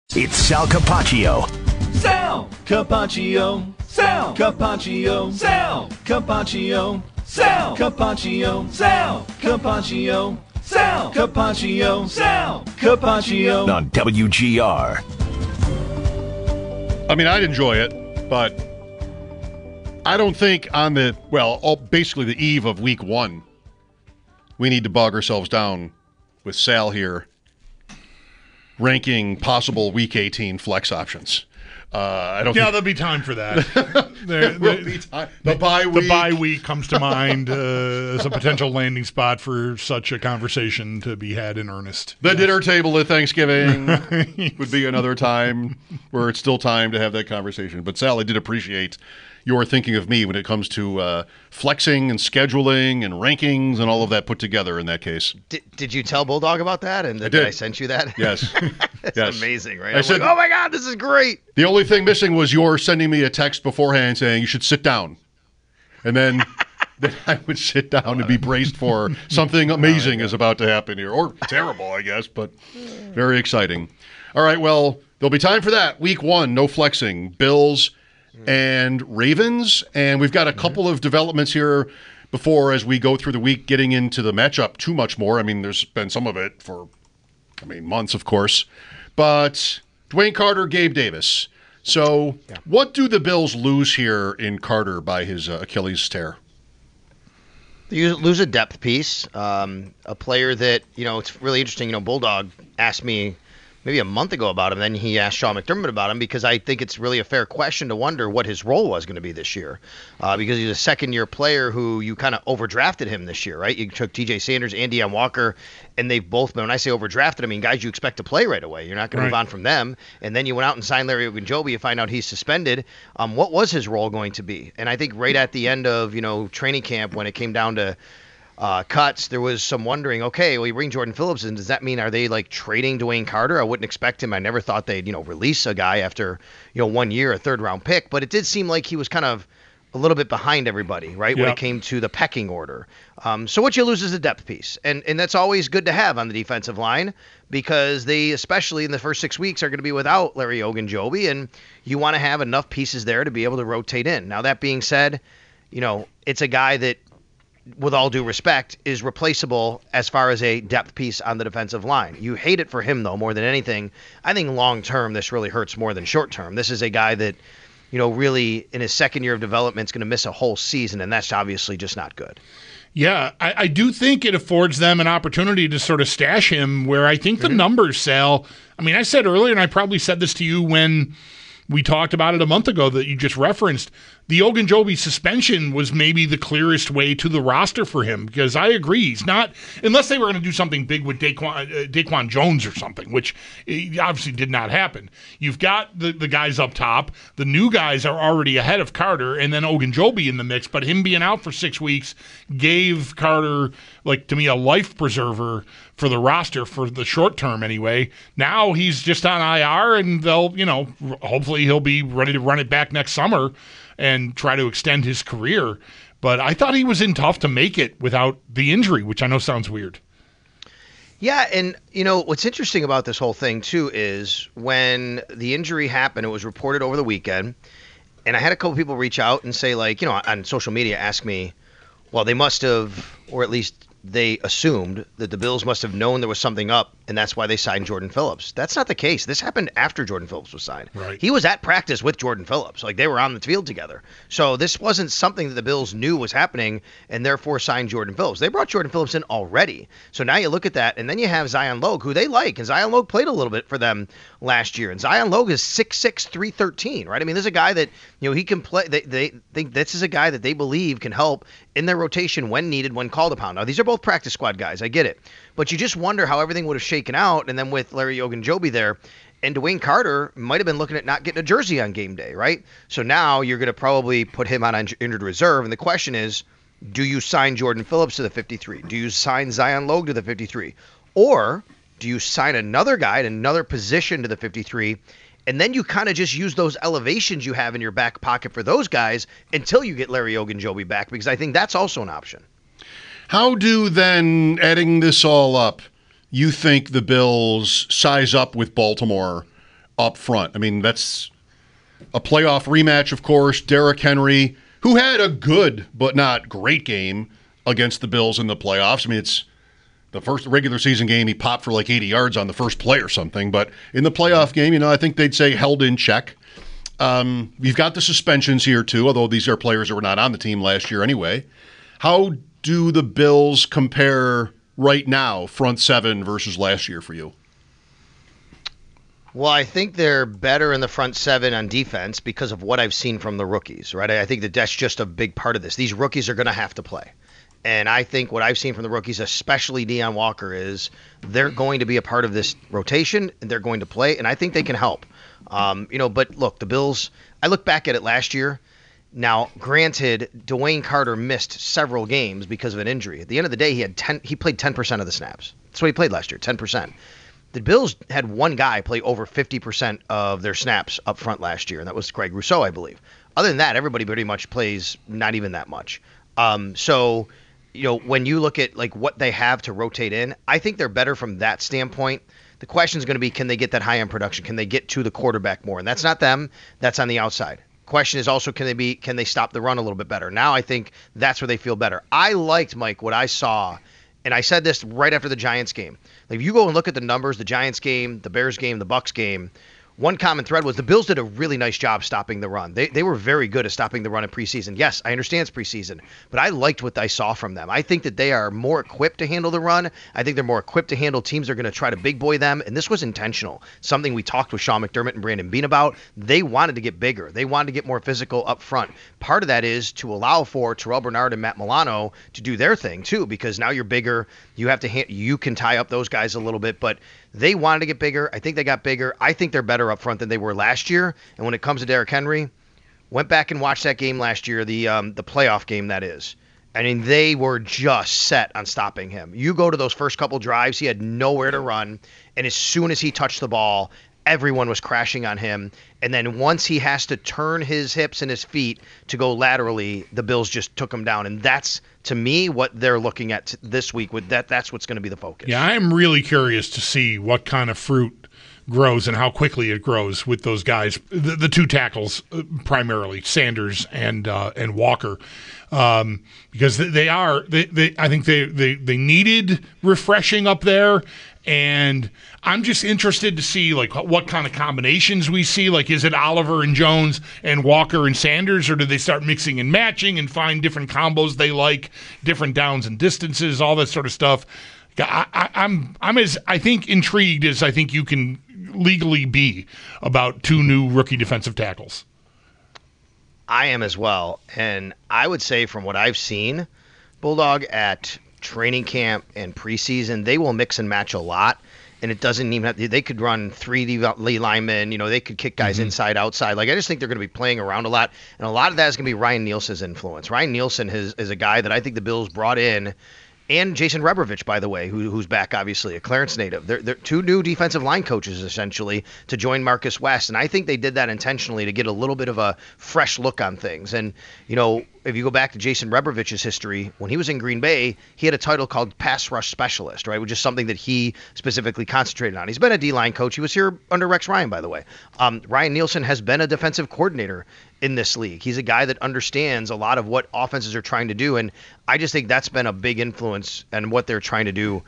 It's Sal Capaccio. Sal Capaccio. Sal Capaccio. Sal Capaccio. Sal Capaccio. Sal Capaccio. Sal Capaccio. Sal Capaccio. On WGR. I mean, I'd enjoy it, but I don't think on basically the eve of week one, we need to bog ourselves down with Sal here ranking possible week 18 flex options. There'll be time for that. There will be time. The bye week. The bye week comes to mind as a potential landing spot for such a conversation to be had in earnest. The dinner table at Thanksgiving would be another time where it's still time to have that conversation. But Sal, I did appreciate your thinking of me when it comes to flexing and scheduling and rankings and all of that put together in that case. Did you tell Bulldog about that? And I did. I sent you that? Yes. It's yes. amazing, right? I said, oh my God, this is great. The only thing missing was your sending me a text beforehand saying you should sit down. And then I would sit down and be braced for something amazing is about to happen here. Or terrible, I guess, but very exciting. All right, well, there'll be time for that. Week one, no flexing. Bills and Ravens. And we've got a couple of developments here before as we go through the week, getting into the matchup too much more. I mean, there's been some of it for, months, of course. But Dwayne Carter, Gabe Davis. So what do the Bills lose here in Carter by his Achilles tear? You lose a depth piece, a player that, it's really interesting. Bulldog asked me maybe a month ago about him. Then he asked Sean McDermott about him because I think it's really a fair question to wonder what his role was going to be this year. Because he's a second-year player who you kind of overdrafted him this year, right? You took T.J. Sanders and Deion Walker, and they've both been, when I say overdrafted, I mean guys you expect to play right away. You're not going to move on from them. And then you went out and signed Larry Ogunjobi. You find out he's suspended. What was his role going to be? And I think right at the end of, training camp when it came down to cuts, there was some wondering, okay, well, you bring Jordan Phillips in. Does that mean, are they trading Dwayne Carter? I wouldn't expect him. I never thought they'd, release a guy after, 1 year, a third round pick. But it did seem like he was kind of a little bit behind everybody, right, when it came to the pecking order. So what you lose is a depth piece. And that's always good to have on the defensive line because they, especially in the first 6 weeks, are going to be without Larry Ogunjobi. And you want to have enough pieces there to be able to rotate in. Now, that being said, it's a guy that, with all due respect, is replaceable as far as a depth piece on the defensive line. You hate it for him, though, more than anything. I think long-term, this really hurts more than short-term. This is a guy that, really in his second year of development is going to miss a whole season, and that's obviously just not good. Yeah, I do think it affords them an opportunity to sort of stash him where I think the numbers, Sal, I said earlier, and I probably said this to you when we talked about it a month ago that you just referenced, the Ogunjobi suspension was maybe the clearest way to the roster for him because I agree. He's not, unless they were going to do something big with Daquan Jones or something, which obviously did not happen. You've got the guys up top. The new guys are already ahead of Carter and then Ogunjobi in the mix, but him being out for 6 weeks gave Carter, to me, a life preserver for the roster for the short term anyway. Now he's just on IR and they'll, hopefully he'll be ready to run it back next summer and try to extend his career. But I thought he was in tough to make it without the injury, which I know sounds weird. Yeah, and, what's interesting about this whole thing, too, is when the injury happened, it was reported over the weekend, and I had a couple people reach out and say, on social media, ask me, well, they must have, or at least they assumed that the Bills must have known there was something up, and that's why they signed Jordan Phillips. That's not the case. This happened after Jordan Phillips was signed. Right. He was at practice with Jordan Phillips. They were on the field together. So this wasn't something that the Bills knew was happening and therefore signed Jordan Phillips. They brought Jordan Phillips in already. So now you look at that, and then you have Zion Logue, who they like, and Zion Logue played a little bit for them last year. And Zion Logue is 6'6", 313, right? This is a guy that, he can play. They think this is a guy that they believe can help in their rotation when needed, when called upon. Now, these are both practice squad guys. I get it. But you just wonder how everything would have shaken out. And then with Larry Ogunjobi there, and Dwayne Carter might have been looking at not getting a jersey on game day, right? So now you're going to probably put him on injured reserve. And the question is, do you sign Jordan Phillips to the 53? Do you sign Zion Logue to the 53? Or do you sign another guy at another position to the 53? And then you kind of just use those elevations you have in your back pocket for those guys until you get Larry Ogunjobi back, because I think that's also an option. How do then, adding this all up, you think the Bills size up with Baltimore up front. I mean, that's a playoff rematch, of course. Derrick Henry, who had a good but not great game against the Bills in the playoffs. I mean, it's the first regular season game, he popped for like 80 yards on the first play or something. But in the playoff game, I think they'd say held in check. You've got the suspensions here, too, although these are players that were not on the team last year anyway. How do the Bills compare right now, front seven versus last year for you? Well, I think they're better in the front seven on defense because of what I've seen from the rookies, right? I think that's just a big part of this. These rookies are going to have to play. And I think what I've seen from the rookies, especially Deion Walker, is they're going to be a part of this rotation, and they're going to play, and I think they can help. But look, the Bills, I look back at it last year. Now, granted, Dwayne Carter missed several games because of an injury. At the end of the day, he played 10% of the snaps. That's what he played last year, 10%. The Bills had one guy play over 50% of their snaps up front last year, and that was Greg Rousseau, I believe. Other than that, everybody pretty much plays not even that much. So, when you look at like what they have to rotate in, I think they're better from that standpoint. The question is going to be, can they get that high-end production? Can they get to the quarterback more? And that's not them. That's on the outside. Question is also, can they stop the run a little bit better? Now I think that's where they feel better. I liked, Mike, what I saw, and I said this right after the Giants game. Like, if you go and look at the numbers, the Giants game, the Bears game, the Bucs game, one common thread was the Bills did a really nice job stopping the run. They were very good at stopping the run in preseason. Yes, I understand it's preseason, but I liked what I saw from them. I think that they are more equipped to handle the run. I think they're more equipped to handle teams that are going to try to big boy them, and this was intentional. Something we talked with Sean McDermott and Brandon Beane about. They wanted to get bigger. They wanted to get more physical up front. Part of that is to allow for Terrell Bernard and Matt Milano to do their thing too, because now you're bigger. You can tie up those guys a little bit, but they wanted to get bigger. I think they got bigger. I think they're better up front than they were last year. And when it comes to Derrick Henry, went back and watched that game last year, the playoff game that is. I mean, they were just set on stopping him. You go to those first couple drives, he had nowhere to run. And as soon as he touched the ball, everyone was crashing on him. And then once he has to turn his hips and his feet to go laterally, the Bills just took him down. And that's, to me, what they're looking at this week. With that's what's going to be the focus. Yeah, I'm really curious to see what kind of fruit grows and how quickly it grows with those guys, the two tackles primarily, Sanders and Walker, because I think they needed refreshing up there. And I'm just interested to see like what kind of combinations we see. Like, is it Oliver and Jones and Walker and Sanders, or do they start mixing and matching and find different combos they like, different downs and distances, all that sort of stuff? I'm as I think intrigued as I think you can legally be about two new rookie defensive tackles. I am as well, and I would say from what I've seen, Bulldog, at training camp and preseason, they will mix and match a lot, and it doesn't even have, they could run 3D linemen, they could kick guys inside, outside. Like, I just think they're going to be playing around a lot, and a lot of that is going to be Ryan Nielsen's influence. Ryan Nielsen is a guy that I think the Bills brought in, and Jason Rebrovich, by the way, who's back, obviously, a Clarence native. They're two new defensive line coaches, essentially, to join Marcus West. And I think they did that intentionally to get a little bit of a fresh look on things. And, if you go back to Jason Rebrovich's history, when he was in Green Bay, he had a title called pass rush specialist, right, which is something that he specifically concentrated on. He's been a D-line coach. He was here under Rex Ryan, by the way. Ryan Nielsen has been a defensive coordinator in this league. He's a guy that understands a lot of what offenses are trying to do, and I just think that's been a big influence in what they're trying to do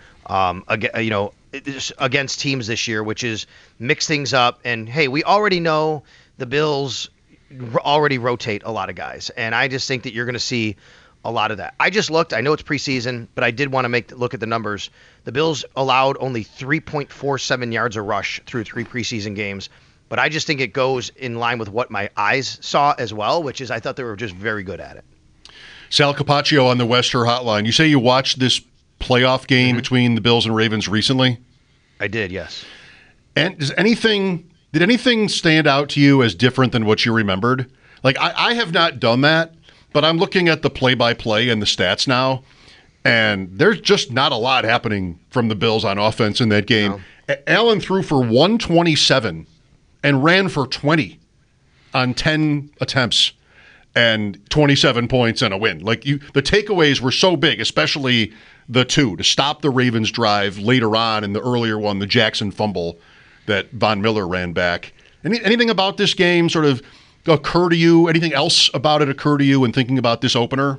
against teams this year, which is mix things up. And, hey, we already know the Bills already rotate a lot of guys, and I just think that you're going to see a lot of that. I just looked. I know it's preseason, but I did want to look at the numbers. The Bills allowed only 3.47 yards a rush through 3 preseason games, but I just think it goes in line with what my eyes saw as well, which is I thought they were just very good at it. Sal Capaccio on the Wester Hotline. You say you watched this playoff game between the Bills and Ravens recently? I did, yes. And did anything stand out to you as different than what you remembered? Like, I have not done that, but I'm looking at the play-by-play and the stats now, and there's just not a lot happening from the Bills on offense in that game. No. Allen threw for 127 and ran for 20 on 10 attempts and 27 points and a win. Like, the takeaways were so big, especially the two, to stop the Ravens drive later on, and the earlier one, the Jackson fumble that Von Miller ran back. Anything about this game sort of occur to you? Anything else about it occur to you when thinking about this opener?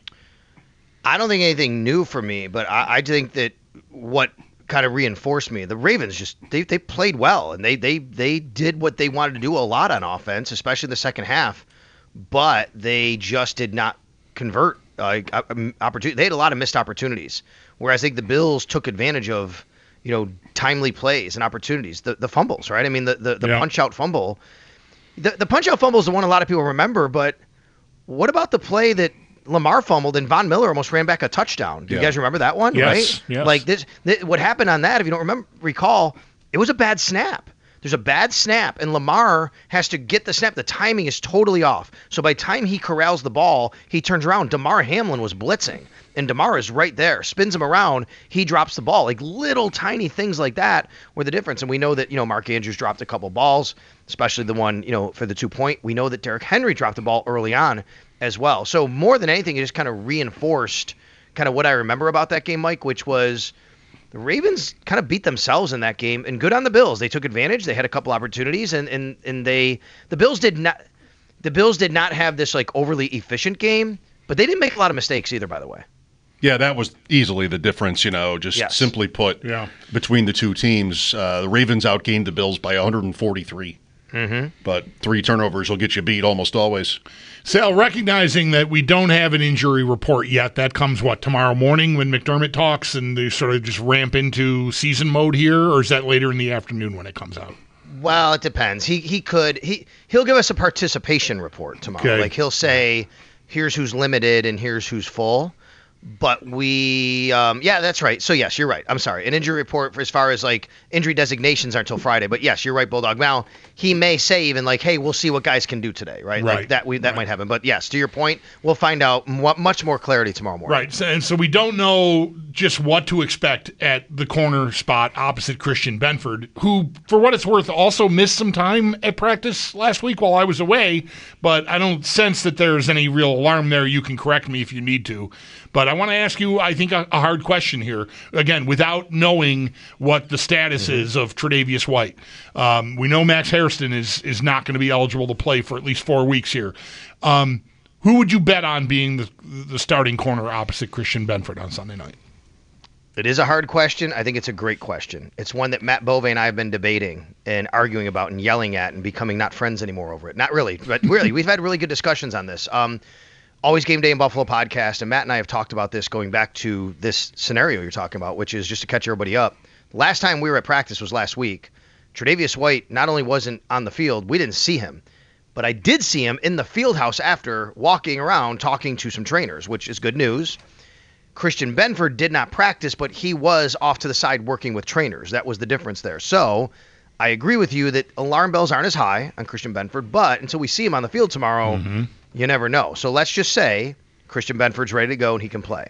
I don't think anything new for me, but I think that what kind of reinforced me, the Ravens just they played well, and they did what they wanted to do a lot on offense, especially the second half, but they just did not convert opportunity. They had a lot of missed opportunities, whereas I think the Bills took advantage of timely plays and opportunities. The fumbles, right? I mean the punch out fumble. The punch out fumble is the one a lot of people remember, but what about the play that Lamar fumbled and Von Miller almost ran back a touchdown? Do you guys remember that one? Yes, right? yes. Like this, what happened on that, if you don't recall, it was a bad snap. There's a bad snap, and Lamar has to get the snap. The timing is totally off. So by the time he corrals the ball, he turns around. Damar Hamlin was blitzing, and Damar is right there, spins him around. He drops the ball. Like little tiny things like that were the difference. And we know that Mark Andrews dropped a couple balls, especially the one for the 2-point. We know that Derrick Henry dropped the ball early on as well. So more than anything, it just kind of reinforced kind of what I remember about that game, Mike, which was the Ravens kind of beat themselves in that game, and good on the Bills. They took advantage. They had a couple opportunities, and the Bills did not have this like overly efficient game, but they didn't make a lot of mistakes either, by the way. Yeah, that was easily the difference, simply put, between the two teams. The Ravens outgained the Bills by 143. Mm-hmm. But 3 turnovers will get you beat almost always. Sal, recognizing that we don't have an injury report yet, that comes, tomorrow morning when McDermott talks and they sort of just ramp into season mode here, or is that later in the afternoon when it comes out? Well, it depends. He'll give us a participation report tomorrow. Okay. Like he'll say, here's who's limited and here's who's full. But we, that's right. So, yes, you're right. I'm sorry. An injury report for as far as, like, injury designations aren't until Friday. But, yes, you're right, Bulldog. Now, he may say even, like, hey, we'll see what guys can do today, right? Like that might happen. But, yes, to your point, we'll find out much more clarity tomorrow morning. Right. And so we don't know just what to expect at the corner spot opposite Christian Benford, who, for what it's worth, also missed some time at practice last week while I was away. But I don't sense that there's any real alarm there. You can correct me if you need to. But I want to ask you, I think, a hard question here. Again, without knowing what the status is of Tre'Davious White. We know Max Hairston is not going to be eligible to play for at least 4 weeks here. Who would you bet on being the starting corner opposite Christian Benford on Sunday night? It is a hard question. I think it's a great question. It's one that Matt Bove and I have been debating and arguing about and yelling at and becoming not friends anymore over it. Not really, but really, we've had really good discussions on this. Always Game Day in Buffalo podcast, and Matt and I have talked about this going back to this scenario you're talking about, which is just to catch everybody up. Last time we were at practice was last week. Tre'Davious White not only wasn't on the field, we didn't see him, but I did see him in the field house after, walking around talking to some trainers, which is good news. Christian Benford did not practice, but he was off to the side working with trainers. That was the difference there. So I agree with you that alarm bells aren't as high on Christian Benford, but until we see him on the field tomorrow, you never know. So let's just say Christian Benford's ready to go and he can play.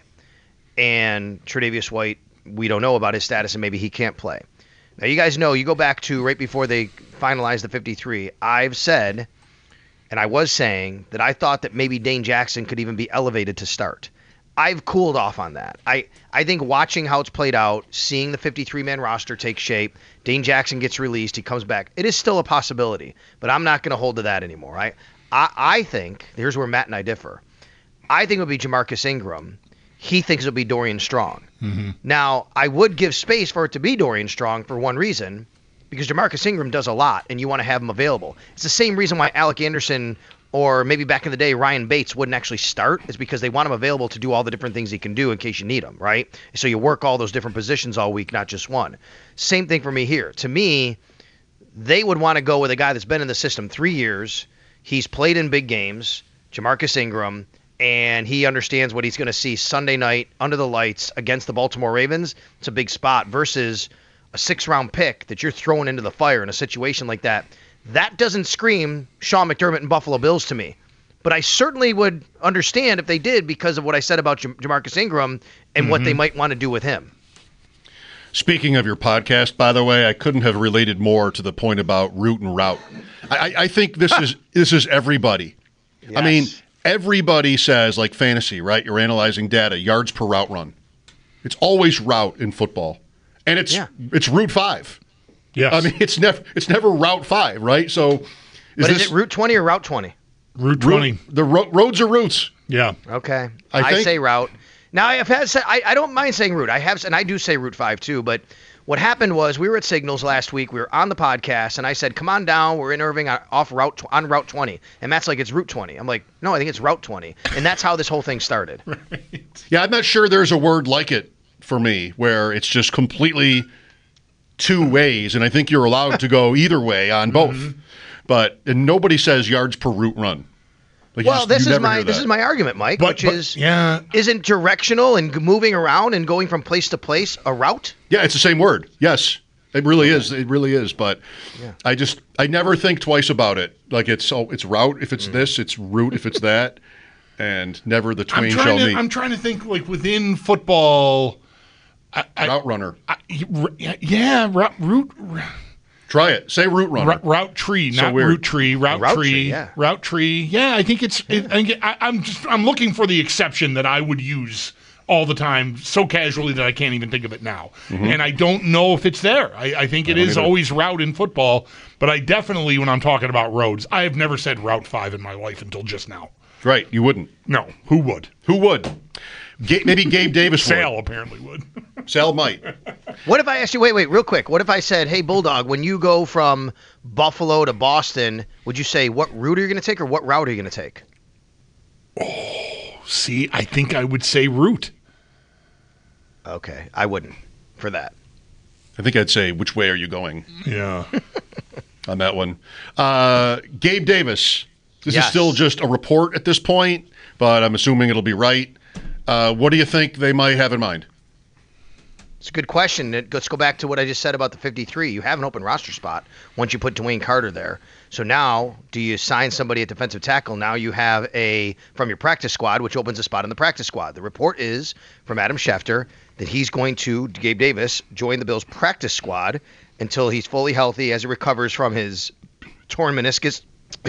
And Tre'Davious White, we don't know about his status and maybe he can't play. Now, you guys know, you go back to right before they finalized the 53, I've said, and I was saying, that I thought that maybe Dane Jackson could even be elevated to start. I've cooled off on that. I think watching how it's played out, seeing the 53-man roster take shape, Dane Jackson gets released, he comes back. It is still a possibility, but I'm not going to hold to that anymore. I think, here's where Matt and I differ. I think it would be Jamarcus Ingram. He thinks it would be Dorian Strong. Mm-hmm. Now, I would give space for it to be Dorian Strong for one reason, because Jamarcus Ingram does a lot, and you want to have him available. It's the same reason why Alec Anderson, or maybe back in the day Ryan Bates, wouldn't actually start, is because they want him available to do all the different things he can do in case you need him, right? So you work all those different positions all week, not just one. Same thing for me here. To me, they would want to go with a guy that's been in the system 3 years. He's played in big games, Jamarcus Ingram, and he understands what he's going to see Sunday night under the lights against the Baltimore Ravens. It's a big spot versus a 6th-round pick that you're throwing into the fire in a situation like that. That doesn't scream Sean McDermott and Buffalo Bills to me. But I certainly would understand if they did because of what I said about Jamarcus Ingram and what they might want to do with him. Speaking of your podcast, by the way, I couldn't have related more to the point about route and route. I think this is everybody. Yes. I mean, everybody says, like fantasy, right? You're analyzing data, yards per route run. It's always route in football. And it's route 5. Yes. I mean, it's never Route 5, right? So, Is it Route 20 or Route 20? Route 20. The roads are routes. Yeah. Okay. I I think- say route. Now, I don't mind saying route. And I do say Route 5 too, but what happened was we were at Signals last week. We were on the podcast, and I said, come on down. We're in Irving on Route 20. And Matt's like, it's Route 20. I'm like, no, I think it's Route 20. And that's how this whole thing started. Yeah, I'm not sure there's a word like it for me where it's just completely two ways, and I think you're allowed to go either way on both. But nobody says yards per route run. Like, Well, this you is never hear that. my argument, Mike, But yeah. isn't directional and moving around and going from place to place a route? Yeah, it's the same word. Yes, it really is. It really is. But I never think twice about it. Like it's route if it's this, it's route if it's that, and never the twain shall meet. I'm trying to think like within football. Route runner. Route. Try it. Say route runner. Route tree, So not weird. route tree. Route route tree. tree, yeah. Route tree. Yeah, I think I'm looking for the exception that I would use all the time so casually that I can't even think of it now. And I don't know if it's there. I think it is always route in football, but I definitely, when I'm talking about roads, I have never said Route 5 in my life until just now. Right. You wouldn't. No, who would? Who would? Maybe Gabe Davis would. Sal apparently would. Sal might. What if I asked you, wait, real quick. What if I said, hey, Bulldog, when you go from Buffalo to Boston, would you say what route are you going to take or what route are you going to take? See, I think I would say route. Okay, I wouldn't for that. I think I'd say, which way are you going Yeah. on that one? Gabe Davis. This is Yes. still just a report at this point, but I'm assuming it'll be right. What do you think they might have in mind? It's a good question. Let's go back to what I just said about the 53. You have an open roster spot once you put Dwayne Carter there. So now, do you sign somebody at defensive tackle? Now you have from your practice squad, which opens a spot in the practice squad. The report is from Adam Schefter that he's going to, Gabe Davis, join the Bills practice squad until he's fully healthy as he recovers from his torn meniscus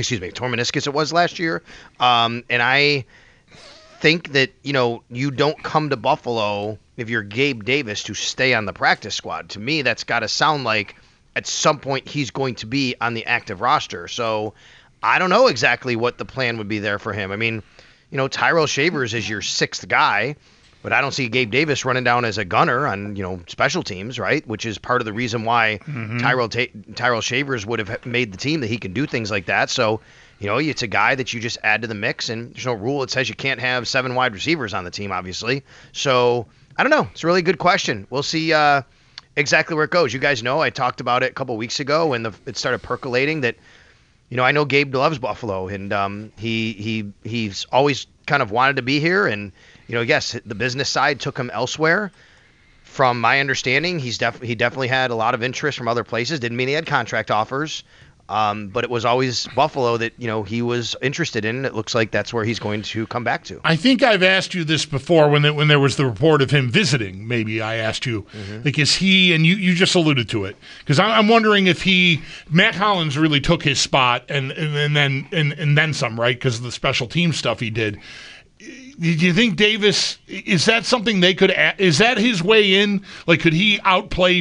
it was last year. And I think that, you don't come to Buffalo if you're Gabe Davis to stay on the practice squad. To me, that's got to sound like at some point he's going to be on the active roster. So I don't know exactly what the plan would be there for him. I mean, Tyrell Shavers is your sixth guy, but I don't see Gabe Davis running down as a gunner on, special teams, right? Which is part of the reason why Tyrell Shavers would have made the team, that he can do things like that. So, it's a guy that you just add to the mix, and there's no rule that says you can't have 7 wide receivers on the team, obviously. So, I don't know. It's a really good question. We'll see exactly where it goes. You guys know I talked about it a couple weeks ago when it started percolating that, I know Gabe loves Buffalo, and he's always kind of wanted to be here, and, yes, the business side took him elsewhere. From my understanding, he definitely had a lot of interest from other places. Didn't mean he had contract offers. But it was always Buffalo that, he was interested in. It looks like that's where he's going to come back to. I think I've asked you this before when there was the report of him visiting. Maybe I asked you, like, is he, and you just alluded to it, because I'm wondering if Matt Hollins really took his spot and then some, right? Because of the special team stuff he did. Do you think Davis, is that something they could, is that his way in? Like, could he outplay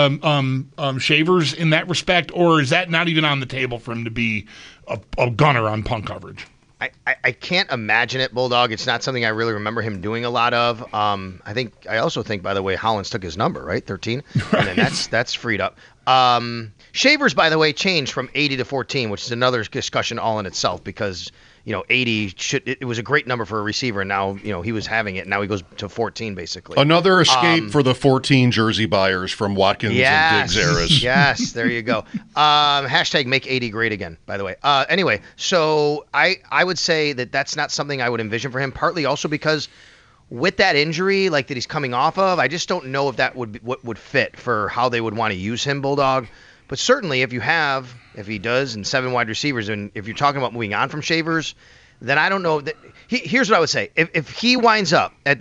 Shavers in that respect, or is that not even on the table for him to be a gunner on punt coverage? I can't imagine it, Bulldog. It's not something I really remember him doing a lot of. I also think, by the way, Hollins took his number, right? 13. Right. And then that's freed up. Shavers, by the way, changed from 80 to 14, which is another discussion all in itself, because 80 it was a great number for a receiver, and now he was having it, and now he goes to 14 basically. Another escape for the 14 jersey buyers from Watkins and Diggs eras. Yes, there you go. Hashtag make 80 great again, by the way. Anyway, so I would say that that's not something I would envision for him, partly also because with that injury, like that he's coming off of, I just don't know if that would be what would fit for how they would want to use him, Bulldog. But certainly if he does, and 7 wide receivers, and if you're talking about moving on from Shavers, then I don't know. Here's what I would say. If he winds up at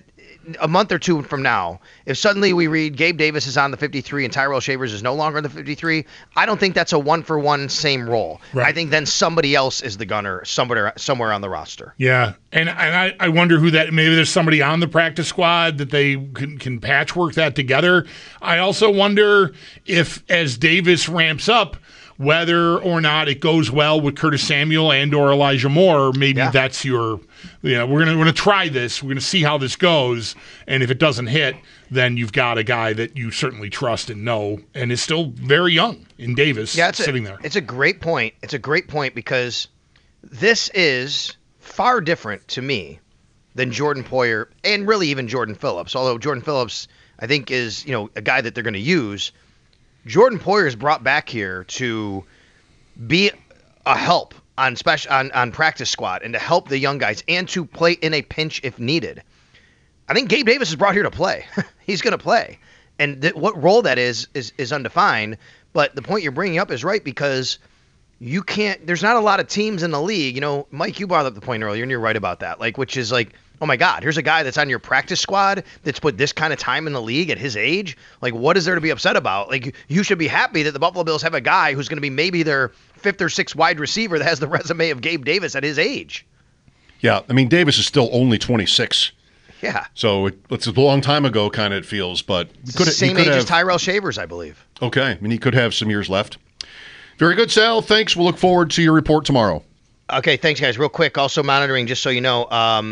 a month or two from now, if suddenly we read Gabe Davis is on the 53 and Tyrell Shavers is no longer on the 53, I don't think that's a one-for-one same role. Right. I think then somebody else is the gunner somewhere on the roster. Yeah, and I wonder who that. Maybe there's somebody on the practice squad that they can patchwork that together. I also wonder if as Davis ramps up, whether or not it goes well with Curtis Samuel and or Elijah Moore. Maybe that's your. We're gonna try this. We're gonna see how this goes, and if it doesn't hit, then you've got a guy that you certainly trust and know, and is still very young in Davis. Sitting there. It's a great point. It's a great point because this is far different to me than Jordan Poyer and really even Jordan Phillips. Although Jordan Phillips, I think, is a guy that they're going to use. Jordan Poyer is brought back here to be a help on practice squad and to help the young guys and to play in a pinch if needed. I think Gabe Davis is brought here to play. He's going to play. And what role that is undefined. But the point you're bringing up is right because you can't – there's not a lot of teams in the league. Mike, you brought up the point earlier, and you're right about that, which is like, oh, my God, here's a guy that's on your practice squad that's put this kind of time in the league at his age. Like, what is there to be upset about? Like, you should be happy that the Buffalo Bills have a guy who's going to be maybe their fifth or sixth wide receiver that has the resume of Gabe Davis at his age. Yeah, I mean, Davis is still only 26. Yeah. So it's a long time ago, kind of, it feels. But it's the same age as Tyrell Shavers, I believe. Okay. I mean, he could have some years left. Very good, Sal. Thanks. We'll look forward to your report tomorrow. Okay, thanks, guys. Real quick, also monitoring, just so you know,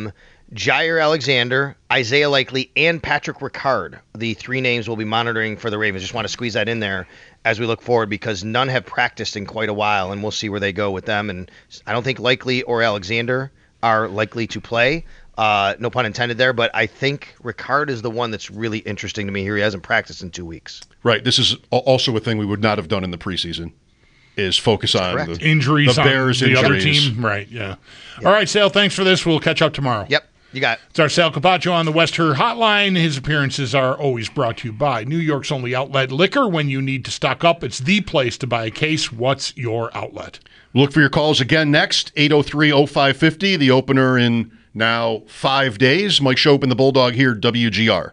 Jair Alexander, Isaiah Likely, and Patrick Ricard. The three names we'll be monitoring for the Ravens. Just want to squeeze that in there as we look forward because none have practiced in quite a while, and we'll see where they go with them. And I don't think Likely or Alexander are likely to play. No pun intended there, but I think Ricard is the one that's really interesting to me here. He hasn't practiced in 2 weeks. Right. This is also a thing we would not have done in the preseason. Is focus on the injuries, the Bears on the injuries. Other team. Right, yeah. All right, Sal, thanks for this. We'll catch up tomorrow. Yep, you got it. It's our Sal Capaccio on the West Her Hotline. His appearances are always brought to you by New York's only outlet liquor. When you need to stock up, it's the place to buy a case. What's your outlet? Look for your calls again next, 803-0550, the opener in now 5 days. Mike Schopp and the Bulldog here, WGR.